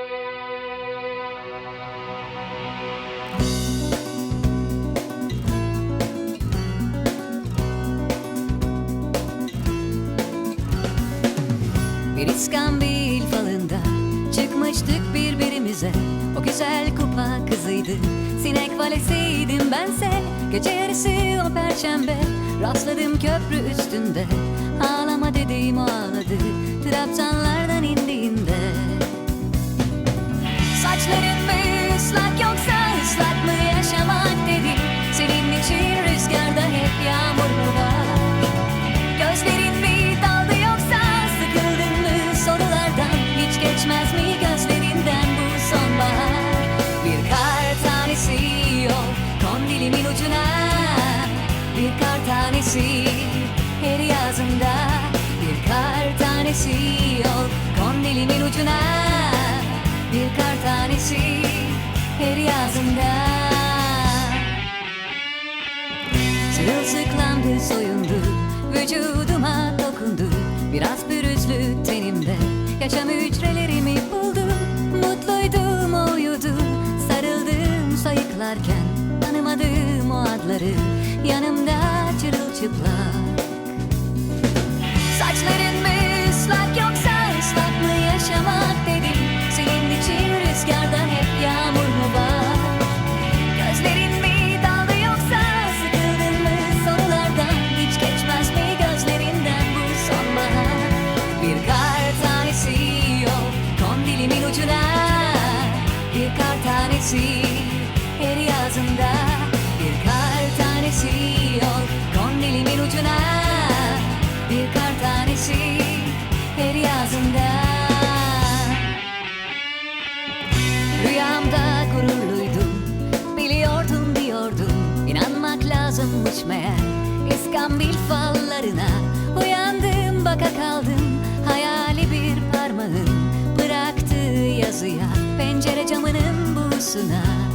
Bir iskambil falında çıkmıştık birbirimize. O güzel kupa kızıydı, sinek valesiydim bense. Gece yarısı o perşembe rastladım köprü üstünde. Ağlama dediğim o ağladı trabzanlardan indiğinde. Saçların mı ıslak yoksa ıslak mı yaşamak dedim. Senin için rüzgarda hep yağmur mu var? Gözlerin mi daldı yoksa sıkıldın mı sorulardan? Hiç geçmez mi gözlerinden bu sonbahar? Bir kar tanesi yok kondilimin ucuna. Bir kar tanesi her yazımda. Bir kar tanesi yok kondilimin ucuna. Bir kar tanesi her yazımda. Sırılsıklamdı, soyundu, vücuduma dokundu. Biraz pürüzlü tenimde yaşam hücrelerimi buldu. Mutluydum, o uyudu. Sarıldım sayıklarken tanımadığım o adları yanımda çırılçıplak. Saçların mı ıslak yoksa ıslak mı yaşamak dedim. Senin için rüzgarda hep yağmur mu var? Gözlerin mi daldı yoksa sıkıldın mı sorulardan? Hiç geçmez mi gözlerinden bu sonbahar? Bir kar tanesi yok kondilimin ucuna. Bir kar tanesi her yazında. Bir kar tanesi yok kondilimin ucuna. Bir kar tanesi her yazında. Rüyamda gururluydum, biliyordum diyordum. İnanmak lazımmış meğer iskambil fallarına. Uyandım, baka kaldım, hayali bir parmağın bıraktığı yazıya. Pencere camının buğusuna.